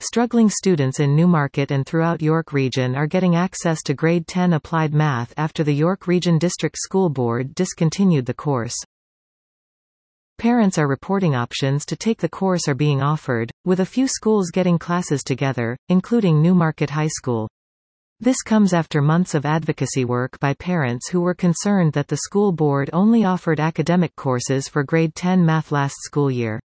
Struggling students in Newmarket and throughout York Region are getting access to Grade 10 Applied Math after the York Region District School Board discontinued the course. Parents are reporting options to take the course are being offered, with a few schools getting classes together, including Newmarket High School. This comes after months of advocacy work by parents who were concerned that the school board only offered academic courses for Grade 10 Math last school year.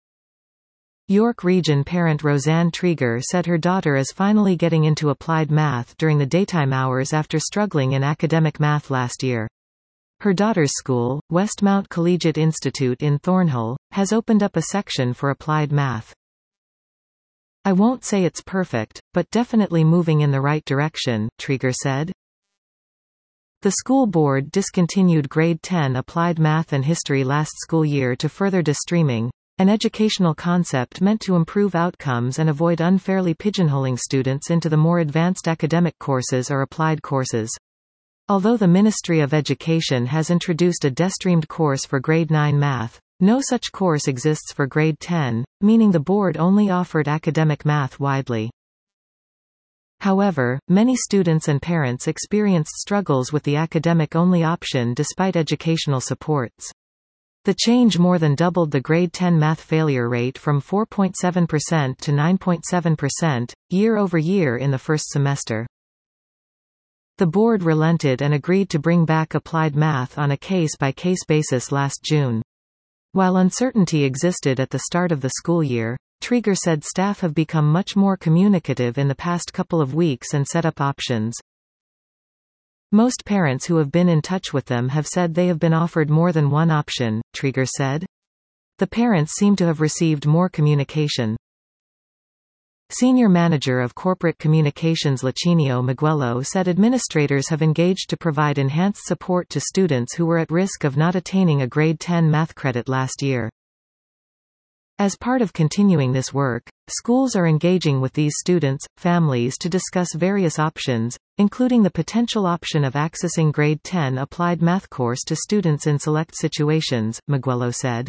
York Region parent Roseanne Trieger said her daughter is finally getting into applied math during the daytime hours after struggling in academic math last year. Her daughter's school, Westmount Collegiate Institute in Thornhill, has opened up a section for applied math. "I won't say it's perfect, but definitely moving in the right direction," Trieger said. The school board discontinued Grade 10 Applied Math and History last school year to further streaming, an educational concept meant to improve outcomes and avoid unfairly pigeonholing students into the more advanced academic courses or applied courses. Although the Ministry of Education has introduced a DeStreamed course for Grade 9 Math, no such course exists for Grade 10, meaning the board only offered academic math widely. However, many students and parents experienced struggles with the academic-only option despite educational supports. The change more than doubled the Grade 10 math failure rate from 4.7% to 9.7%, year over year in the first semester. The board relented and agreed to bring back applied math on a case-by-case basis last June. While uncertainty existed at the start of the school year, Trieger said staff have become much more communicative in the past couple of weeks and set up options. Most parents who have been in touch with them have said they have been offered more than one option, Trieger said. The parents seem to have received more communication. Senior Manager of Corporate Communications Lacinio Miguelo said administrators have engaged to provide enhanced support to students who were at risk of not attaining a Grade 10 math credit last year. As part of continuing this work, schools are engaging with these students, families to discuss various options, including the potential option of accessing Grade 10 Applied Math course to students in select situations, Miguelo said.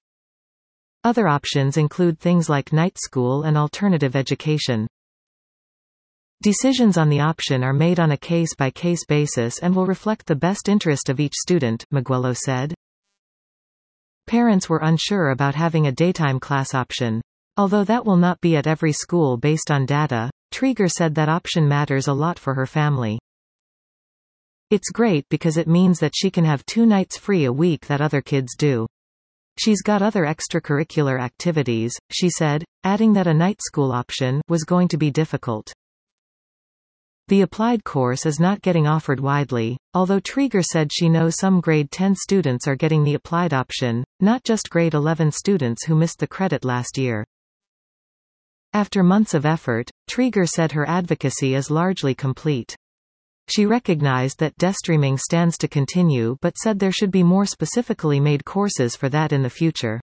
Other options include things like night school and alternative education. Decisions on the option are made on a case-by-case basis and will reflect the best interest of each student, Miguelo said. Parents were unsure about having a daytime class option. Although that will not be at every school based on data, Trieger said that option matters a lot for her family. "It's great because it means that she can have 2 nights free a week that other kids do. She's got other extracurricular activities," she said, adding that a night school option was going to be difficult. The applied course is not getting offered widely, although Trieger said she knows some Grade 10 students are getting the applied option, not just Grade 11 students who missed the credit last year. After months of effort, Trieger said her advocacy is largely complete. She recognized that DeStreaming stands to continue but said there should be more specifically made courses for that in the future.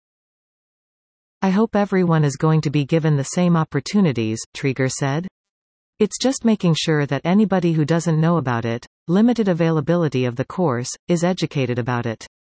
"I hope everyone is going to be given the same opportunities," Trieger said. "It's just making sure that anybody who doesn't know about it, limited availability of the course, is educated about it."